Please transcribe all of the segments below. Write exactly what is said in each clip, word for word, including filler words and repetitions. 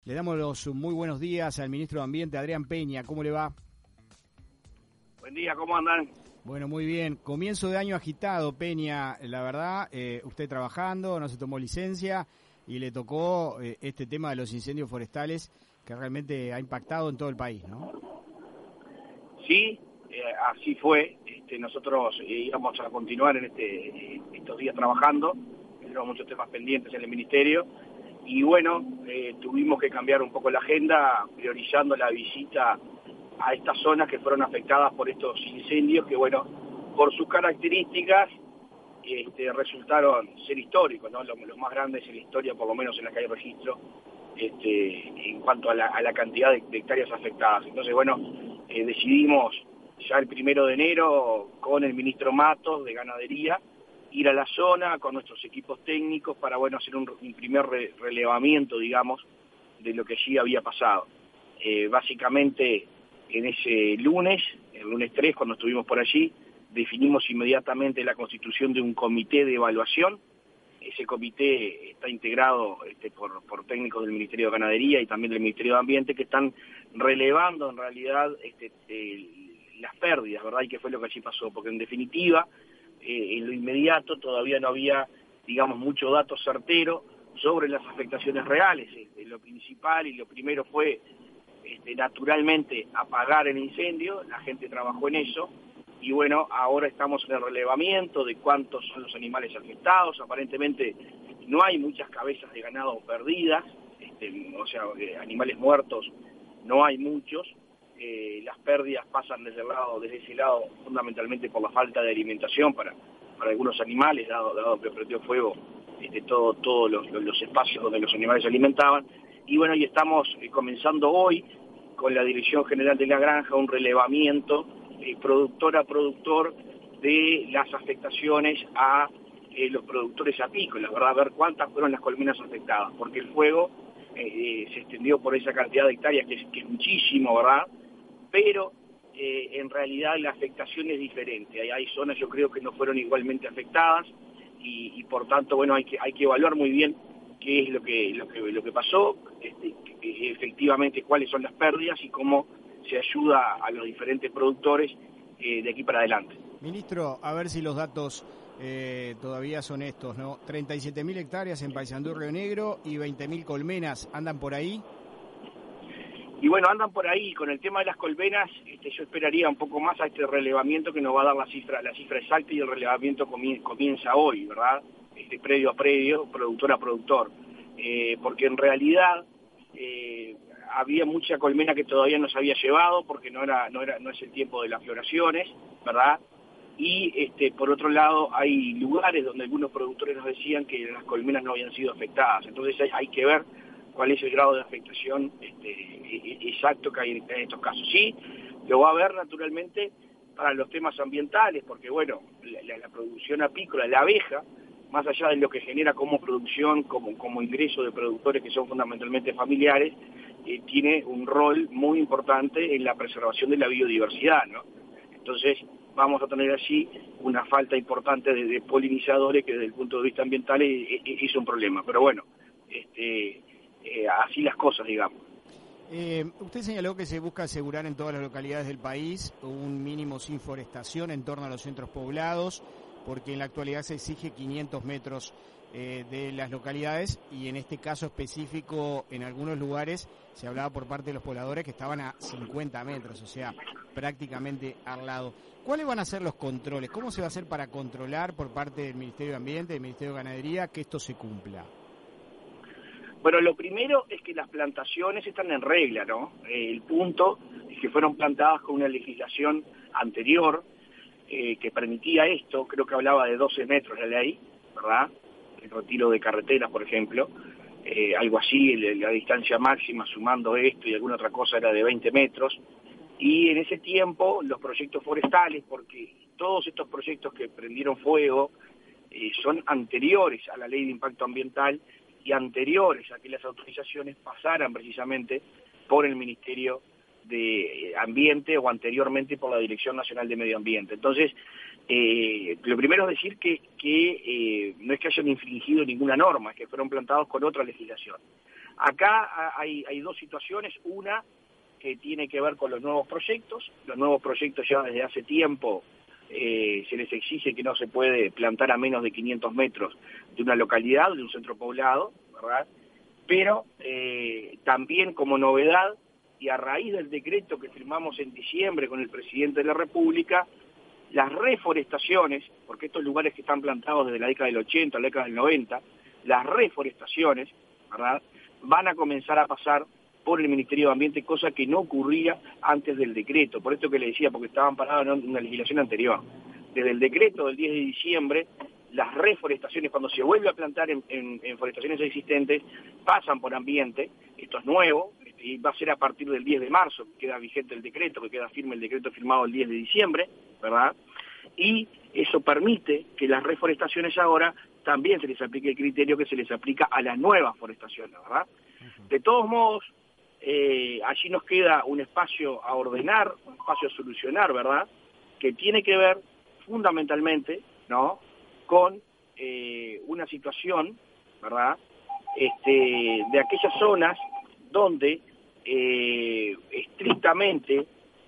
Le damos los muy buenos días al ministro de Ambiente, Adrián Peña. ¿Cómo le va? Buen día, ¿cómo andan? Bueno, muy bien. Comienzo de año agitado, Peña. La verdad, eh, usted trabajando, no se tomó licencia y le tocó eh, este tema de los incendios forestales que realmente ha impactado en todo el país, ¿no? Sí, eh, así fue. Este, nosotros eh, íbamos a continuar en este, estos días trabajando. Tenemos muchos temas pendientes en el ministerio. Y bueno, eh, tuvimos que cambiar un poco la agenda, priorizando la visita a estas zonas que fueron afectadas por estos incendios, que bueno, por sus características este, resultaron ser históricos, ¿no? Los, los más grandes en la historia, por lo menos en la que hay registro, este, en cuanto a la, a la cantidad de, de hectáreas afectadas. Entonces, bueno, eh, decidimos ya el primero de enero con el ministro Matos de Ganadería, ir a la zona con nuestros equipos técnicos para, bueno, hacer un, un primer re, relevamiento, digamos, de lo que allí había pasado. Eh, básicamente, en ese lunes, el lunes tres, cuando estuvimos por allí, definimos inmediatamente la constitución de un comité de evaluación. Ese comité está integrado este, por, por técnicos del Ministerio de Ganadería y también del Ministerio de Ambiente, que están relevando en realidad este, eh, las pérdidas, ¿verdad? Y qué fue lo que allí pasó, porque en definitiva, Eh, en lo inmediato todavía no había, digamos, mucho dato certero sobre las afectaciones reales. Este, lo principal y lo primero fue, este, naturalmente, apagar el incendio. La gente trabajó en eso, y bueno, ahora estamos en el relevamiento de cuántos son los animales afectados. Aparentemente no hay muchas cabezas de ganado perdidas, este, o sea, eh, animales muertos no hay muchos. Eh, las pérdidas pasan desde el lado, desde ese lado, fundamentalmente por la falta de alimentación para, para algunos animales, dado, dado que prendió fuego este, todo, todos los, los espacios donde los animales se alimentaban. Y bueno, y estamos eh, comenzando hoy con la Dirección General de la Granja un relevamiento eh, productor a productor de las afectaciones a eh, los productores apícolas, ¿verdad? A ver cuántas fueron las colmenas afectadas, porque el fuego eh, eh, se extendió por esa cantidad de hectáreas, que es, que es muchísimo, ¿verdad? Pero eh, en realidad la afectación es diferente. Hay, hay zonas, yo creo, que no fueron igualmente afectadas y, y por tanto, bueno, hay que hay que evaluar muy bien qué es lo que lo que lo que pasó, este, que, efectivamente cuáles son las pérdidas y cómo se ayuda a los diferentes productores eh, de aquí para adelante. Ministro, a ver si los datos eh, todavía son estos, ¿no? treinta y siete mil hectáreas en Paysandú, Río Negro, y veinte mil colmenas. ¿Andan por ahí? Y bueno, andan por ahí. Con el tema de las colmenas, este, yo esperaría un poco más a este relevamiento que nos va a dar la cifra, la cifra exacta, y el relevamiento comienza, comienza hoy, ¿verdad? Este, predio a predio, productor a productor. Eh, porque en realidad eh, había mucha colmena que todavía no se había llevado, porque no era, no era, no es el tiempo de las floraciones, ¿verdad? Y este, por otro lado hay lugares donde algunos productores nos decían que las colmenas no habían sido afectadas. Entonces hay, hay que ver cuál es el grado de afectación este, exacto que hay en estos casos. Sí, lo va a haber naturalmente para los temas ambientales, porque bueno, la, la producción apícola, la abeja, más allá de lo que genera como producción, como, como ingreso de productores que son fundamentalmente familiares, eh, tiene un rol muy importante en la preservación de la biodiversidad, ¿no? Entonces vamos a tener allí una falta importante de, de polinizadores que desde el punto de vista ambiental es, es, es un problema. Pero bueno, este... Eh, así las cosas, digamos. Eh, usted señaló que se busca asegurar en todas las localidades del país un mínimo sin forestación en torno a los centros poblados, porque en la actualidad se exige quinientos metros eh, de las localidades, y en este caso específico, en algunos lugares, se hablaba por parte de los pobladores que estaban a cincuenta metros, o sea, prácticamente al lado. ¿Cuáles van a ser los controles? ¿Cómo se va a hacer para controlar por parte del Ministerio de Ambiente, del Ministerio de Ganadería, que esto se cumpla? Bueno, lo primero es que las plantaciones están en regla, ¿no? Eh, el punto es que fueron plantadas con una legislación anterior eh, que permitía esto. Creo que hablaba de doce metros la ley, ¿verdad? El retiro de carreteras, por ejemplo, eh, algo así, la, la distancia máxima sumando esto y alguna otra cosa era de veinte metros. Y en ese tiempo los proyectos forestales, porque todos estos proyectos que prendieron fuego eh, son anteriores a la ley de impacto ambiental y anteriores a que las autorizaciones pasaran precisamente por el Ministerio de Ambiente o anteriormente por la Dirección Nacional de Medio Ambiente. Entonces, eh, lo primero es decir que, que eh, no es que hayan infringido ninguna norma, es que fueron plantados con otra legislación. Acá hay, hay dos situaciones, una que tiene que ver con los nuevos proyectos. Los nuevos proyectos ya desde hace tiempo eh, se les exige que no se puede plantar a menos de quinientos metros de una localidad, de un centro poblado, ¿verdad? Pero eh, también como novedad, y a raíz del decreto que firmamos en diciembre con el presidente de la República, las reforestaciones, porque estos lugares que están plantados desde la década del ochenta, la década del noventa, las reforestaciones, ¿verdad?, van a comenzar a pasar por el Ministerio de Ambiente, cosa que no ocurría antes del decreto. Por esto que le decía, porque estaban parados en una legislación anterior. Desde el decreto del diez de diciembre, las reforestaciones, cuando se vuelve a plantar en, en, en forestaciones existentes, pasan por ambiente. Esto es nuevo, y va a ser a partir del diez de marzo, que queda vigente el decreto, que queda firme el decreto firmado el diez de diciembre, ¿verdad? Y eso permite que las reforestaciones ahora también se les aplique el criterio que se les aplica a las nuevas forestaciones, ¿verdad? De todos modos, eh, allí nos queda un espacio a ordenar, un espacio a solucionar, ¿verdad?, que tiene que ver fundamentalmente, ¿no?, con eh, una situación, ¿verdad?, este, de aquellas zonas donde eh, estrictamente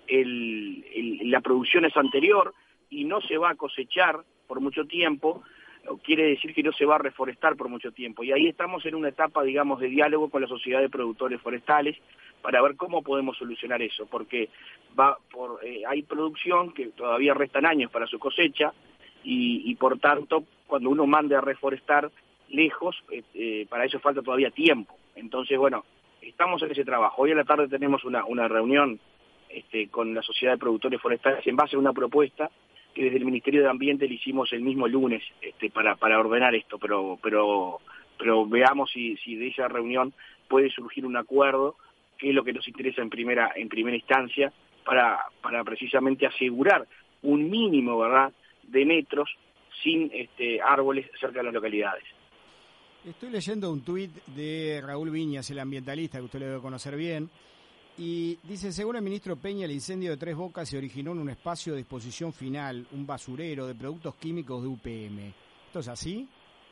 el, el, la producción es anterior y no se va a cosechar por mucho tiempo, quiere decir que no se va a reforestar por mucho tiempo. Y ahí estamos en una etapa, digamos, de diálogo con la Sociedad de Productores Forestales para ver cómo podemos solucionar eso, porque va por eh, hay producción que todavía restan años para su cosecha y, y por tanto, cuando uno mande a reforestar lejos, eh, eh, para eso falta todavía tiempo. Entonces, bueno, estamos en ese trabajo. Hoy a la tarde tenemos una, una reunión este, con la Sociedad de Productores Forestales en base a una propuesta que desde el Ministerio de Ambiente le hicimos el mismo lunes este, para, para ordenar esto, pero pero pero veamos si, si de esa reunión puede surgir un acuerdo, que es lo que nos interesa en primera en primera instancia, para, para precisamente asegurar un mínimo, ¿verdad?, de metros sin este, árboles cerca de las localidades. Estoy leyendo un tuit de Raúl Viñas, el ambientalista, que usted le debe conocer bien, y dice, según el ministro Peña, el incendio de Tres Bocas se originó en un espacio de disposición final, un basurero de productos químicos de U P M. ¿Esto es así?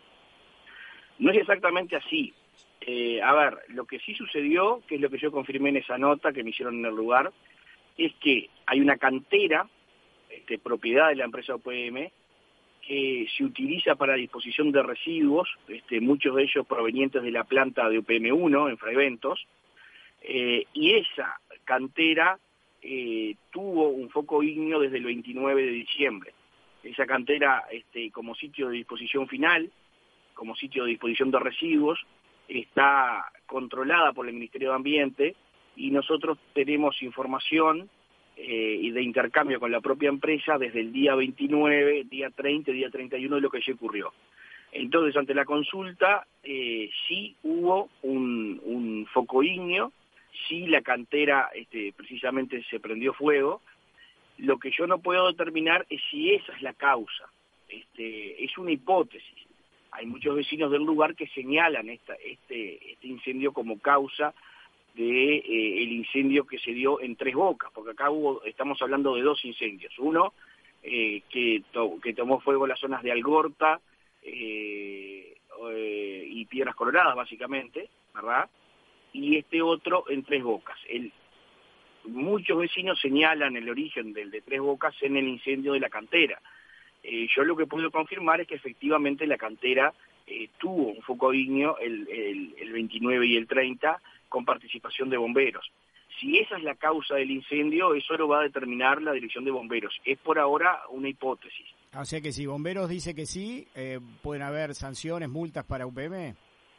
No es exactamente así. Eh, a ver, lo que sí sucedió, que es lo que yo confirmé en esa nota que me hicieron en el lugar, es que hay una cantera, este, propiedad de la empresa U P M, que se utiliza para disposición de residuos, este, muchos de ellos provenientes de la planta de U P M uno en Fraiventos, eh, y esa cantera eh, tuvo un foco ígneo desde el veintinueve de diciembre. Esa cantera, este, como sitio de disposición final, como sitio de disposición de residuos, está controlada por el Ministerio de Ambiente y nosotros tenemos información eh, y de intercambio con la propia empresa desde el día veintinueve, día treinta, día treinta y uno de lo que allí ocurrió. Entonces, ante la consulta, eh, sí hubo un, un foco ígneo, sí la cantera este, precisamente se prendió fuego. Lo que yo no puedo determinar es si esa es la causa. Este, es una hipótesis. Hay muchos vecinos del lugar que señalan esta, este, este incendio como causa de eh, el incendio que se dio en Tres Bocas, porque acá hubo, estamos hablando de dos incendios. Uno eh, que, to, que tomó fuego las zonas de Algorta eh, eh, y Piedras Coloradas, básicamente, ¿verdad? Y este otro en Tres Bocas. El, muchos vecinos señalan el origen del de Tres Bocas en el incendio de la cantera. Eh, yo lo que puedo confirmar es que efectivamente la cantera eh, tuvo un foco ígneo el, el, el veintinueve y el treinta con participación de bomberos. Si esa es la causa del incendio, eso lo va a determinar la dirección de bomberos. Es por ahora una hipótesis. O sea que si bomberos dice que sí, eh, ¿pueden haber sanciones, multas para U P M?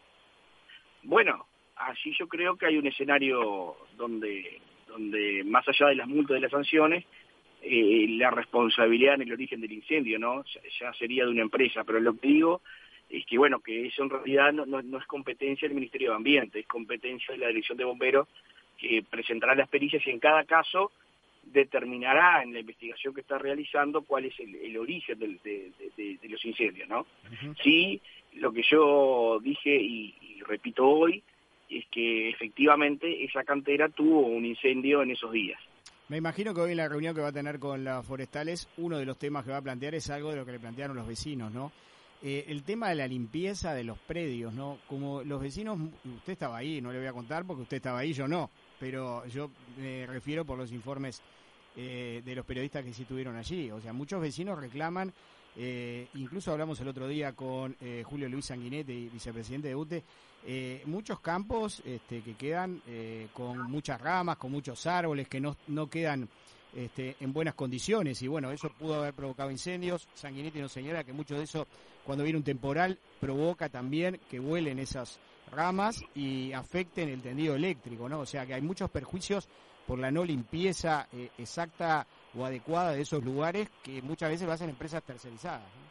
Bueno, allí yo creo que hay un escenario donde, donde más allá de las multas y de las sanciones, Eh, la responsabilidad en el origen del incendio, ¿no? Ya, ya sería de una empresa, pero lo que digo es que, bueno, que eso en realidad no, no, no es competencia del Ministerio de Ambiente, es competencia de la Dirección de Bomberos, que presentará las pericias y en cada caso determinará en la investigación que está realizando cuál es el, el origen del, de, de, de los incendios, ¿no? Uh-huh. Sí, lo que yo dije y, y repito hoy es que efectivamente esa cantera tuvo un incendio en esos días. Me imagino que hoy en la reunión que va a tener con las forestales, uno de los temas que va a plantear es algo de lo que le plantearon los vecinos, ¿no? eh, el tema de la limpieza de los predios, ¿no? Como los vecinos, usted estaba ahí, no le voy a contar porque usted estaba ahí, yo no, pero yo me refiero por los informes eh, de los periodistas que sí estuvieron allí. O sea, muchos vecinos reclaman, eh, incluso hablamos el otro ddía con eh, Julio Luis Sanguinetti, vicepresidente de U T E, eh, muchos campos este, que quedan eh, con muchas ramas, con muchos árboles, que no, no quedan Este, en buenas condiciones, y bueno, eso pudo haber provocado incendios. Sanguinetti nos señala que mucho de eso, cuando viene un temporal, provoca también que vuelen esas ramas y afecten el tendido eléctrico, ¿no? O sea que hay muchos perjuicios por la no limpieza eh, exacta o adecuada de esos lugares, que muchas veces lo hacen empresas tercerizadas, ¿no?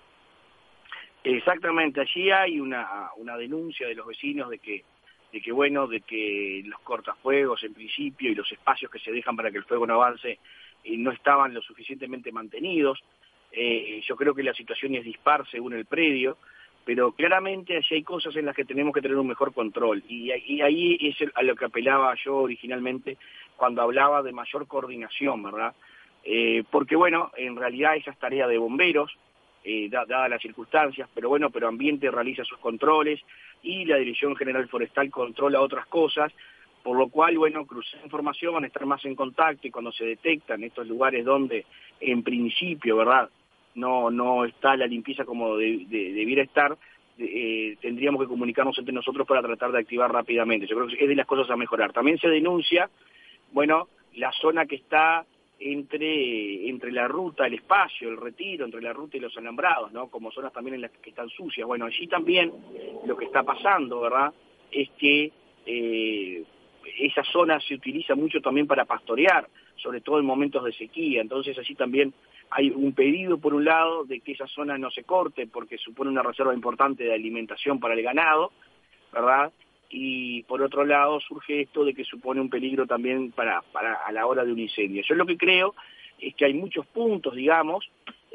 Exactamente, allí hay una, una denuncia de los vecinos de que de que bueno, de que los cortafuegos en principio y los espacios que se dejan para que el fuego no avance eh, no estaban lo suficientemente mantenidos. Eh, yo creo que la situación es dispar según el predio, pero claramente allí hay cosas en las que tenemos que tener un mejor control, y, y ahí es a lo que apelaba yo originalmente cuando hablaba de mayor coordinación, ¿verdad? Eh, porque bueno, en realidad esa es tarea de bomberos, Eh, dadas las circunstancias, pero bueno, pero Ambiente realiza sus controles y la Dirección General Forestal controla otras cosas, por lo cual, bueno, cruzar información, van a estar más en contacto, y cuando se detectan estos lugares donde, en principio, ¿verdad?, no no está la limpieza como de, de, debiera estar, eh, tendríamos que comunicarnos entre nosotros para tratar de activar rápidamente. Yo creo que es de las cosas a mejorar. También se denuncia, bueno, la zona que está entre entre la ruta, el espacio, el retiro, entre la ruta y los alambrados, ¿no? Como zonas también en las que están sucias. Bueno, allí también lo que está pasando, ¿verdad?, es que eh, esa zona se utiliza mucho también para pastorear, sobre todo en momentos de sequía. Entonces allí también hay un pedido, por un lado, de que esa zona no se corte, porque supone una reserva importante de alimentación para el ganado, ¿verdad?, y por otro lado surge esto de que supone un peligro también para, para a la hora de un incendio. Yo lo que creo es que hay muchos puntos, digamos,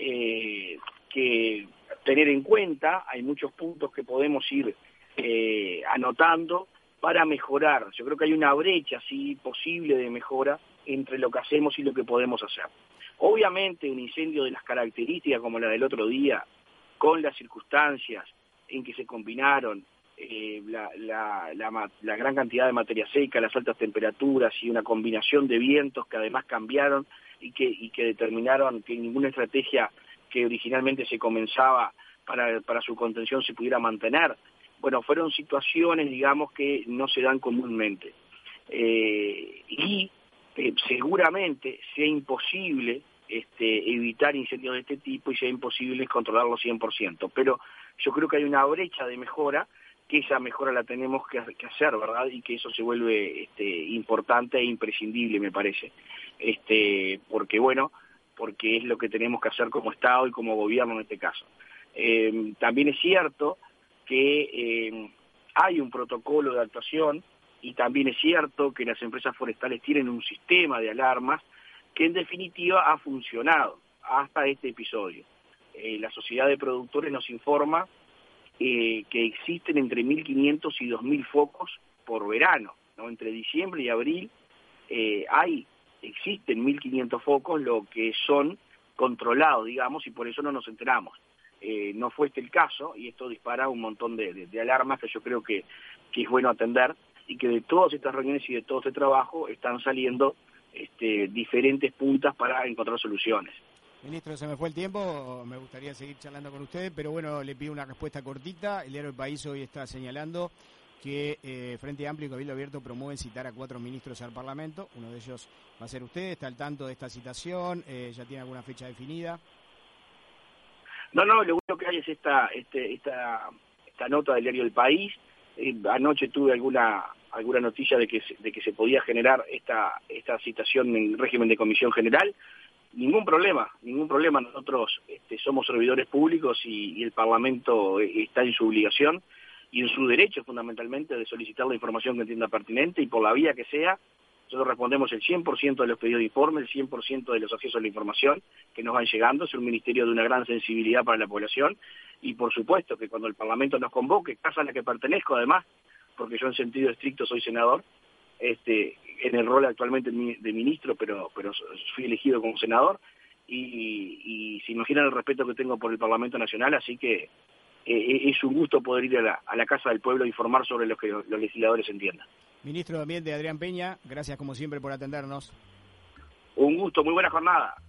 eh, que tener en cuenta, hay muchos puntos que podemos ir eh, anotando para mejorar. Yo creo que hay una brecha, sí, posible de mejora entre lo que hacemos y lo que podemos hacer. Obviamente un incendio de las características como la del otro día, con las circunstancias en que se combinaron Eh, la, la, la, la gran cantidad de materia seca, las altas temperaturas y una combinación de vientos que además cambiaron y que, y que determinaron que ninguna estrategia que originalmente se comenzaba para, para su contención se pudiera mantener. Bueno, fueron situaciones, digamos, que no se dan comúnmente. Eh, y eh, seguramente sea imposible este, evitar incendios de este tipo, y sea imposible controlarlos cien por ciento. Pero yo creo que hay una brecha de mejora, que esa mejora la tenemos que, que hacer, ¿verdad? Y que eso se vuelve este, importante e imprescindible, me parece. Este, porque, bueno, porque es lo que tenemos que hacer como Estado y como gobierno en este caso. Eh, también es cierto que eh, hay un protocolo de actuación, y también es cierto que las empresas forestales tienen un sistema de alarmas que en definitiva ha funcionado hasta este episodio. Eh, la Sociedad de Productores nos informa Eh, que existen entre mil quinientos y dos mil focos por verano, ¿no? Entre diciembre y abril eh, hay, existen mil quinientos focos, lo que son controlados, digamos, y por eso no nos enteramos. Eh, no fue este el caso, y esto dispara un montón de, de, de alarmas que yo creo que, que es bueno atender, y que de todas estas reuniones y de todo este trabajo están saliendo este, diferentes puntas para encontrar soluciones. Ministro, se me fue el tiempo, me gustaría seguir charlando con usted, pero bueno, le pido una respuesta cortita. El diario El País hoy está señalando que eh, Frente Amplio y Cabildo Abierto promueven citar a cuatro ministros al Parlamento. Uno de ellos va a ser usted. ¿Está al tanto de esta citación? Eh, ¿Ya tiene alguna fecha definida? No, no, lo único que hay es esta, este, esta, esta nota del diario El País. Eh, anoche tuve alguna alguna noticia de que se, de que se podía generar esta esta citación en régimen de comisión general. Ningún problema, ningún problema. Nosotros este, somos servidores públicos, y, y el Parlamento está en su obligación y en su derecho fundamentalmente de solicitar la información que entienda pertinente, y por la vía que sea. Nosotros respondemos el cien por ciento de los pedidos de informe, el cien por ciento de los accesos a la información que nos van llegando. Es un ministerio de una gran sensibilidad para la población, y por supuesto que cuando el Parlamento nos convoque, casa a la que pertenezco además, porque yo en sentido estricto soy senador, este, en el rol actualmente de ministro, pero, pero fui elegido como senador, y, y se imaginan el respeto que tengo por el Parlamento Nacional, así que eh, es un gusto poder ir a la, a la Casa del Pueblo a informar sobre lo que los legisladores entiendan. Ministro de Ambiente Adrián Peña, gracias como siempre por atendernos. Un gusto, muy buena jornada.